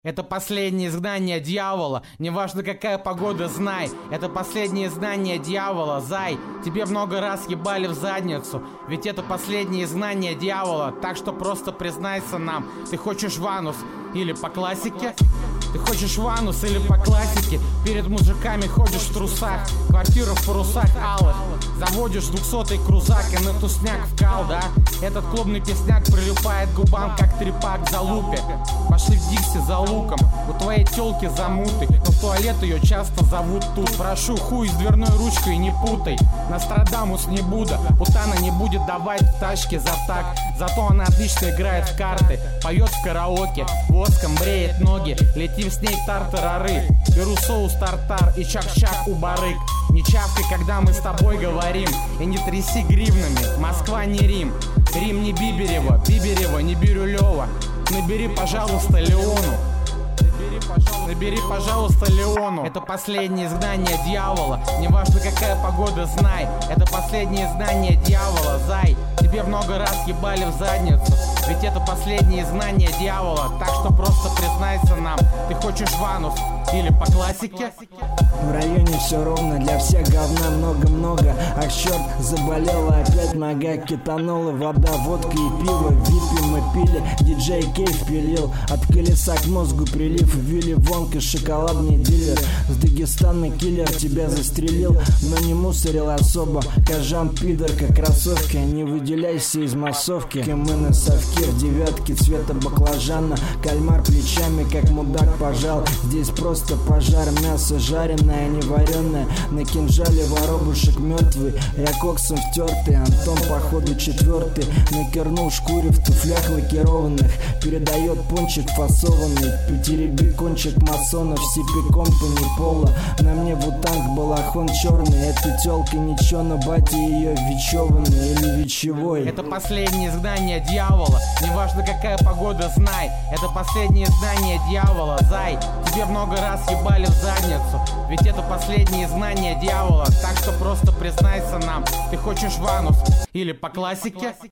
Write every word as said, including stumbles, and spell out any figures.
Это последнее изгнание дьявола. Неважно какая погода, знай. Это последнее изгнание дьявола, зай. Тебе много раз ебали в задницу. Ведь это последнее изгнание дьявола. Так что просто признайся нам. Ты хочешь в анус или по классике? Ты хочешь в анус или по классике? Перед мужиками ходишь в трусах, квартира в парусах алых. Заводишь двухсотый крузак и на тусняк вкал, да? Этот клубный песняк прилипает к губам, как трепак за лупе. Пошли в Дикси за луком, у твоей тёлки замуты, но в туалет ее часто зовут тут. Прошу, хуй с дверной ручкой не путай. Нострадамус не Будда, путана не будет давать тачки за так. Зато она отлично играет в карты, поет в караоке, воском бреет ноги. Летим с ней тартарары, беру соус тартар и чак-чак у барык. Не чавкай, когда мы с тобой говорим, и не тряси гривнами, Москва не Рим. Рим не Биберева, Биберева не Бирюлева. Набери, пожалуйста, Леону. Набери, пожалуйста, Леону. Это последнее изгнание дьявола. Неважно какая погода, знай. Это последнее изгнание дьявола, зай. Тебе много раз ебали в задницу. Ведь это последнее изгнание дьявола. Так что просто признайся нам. Ты хочешь в анус или по классике? В районе все ровно, для всех говна много-много. А черт, заболела опять нога, кетанула вода, водка и пиво. Випи мы пили, диджей Кейв пилил. От колеса к мозгу прилив, Вилли Вонка, шоколадный дилер. С Дагестана киллер тебя застрелил, но не мусорил особо. Кажан пидорка, кроссовки, не выделяйся из массовки. Мы на совке в девятке цвета баклажана. Кальмар плечами, как мудак пожал. Здесь просто пожар, мясо жареное, не вареное. На кинжале воробушек мертвый, я коксом втертый. Антон походу четвертый, накернул шкуре в туфлях лакированных. Передает пончик фасованный, потереби кончик масонов, сипи компани пола. На мне вутанг, балахон черный. Эта тёлка ничего, но батя ее вечеванный или вечевой. Это последнее изгнание дьявола. Неважно какая погода, знай. Это последнее изгнание дьявола, зай. Тебе много раз ебали в задницу. Ведь это последнее изгнание дьявола. Так что просто признайся нам. Ты хочешь в анус или по классике?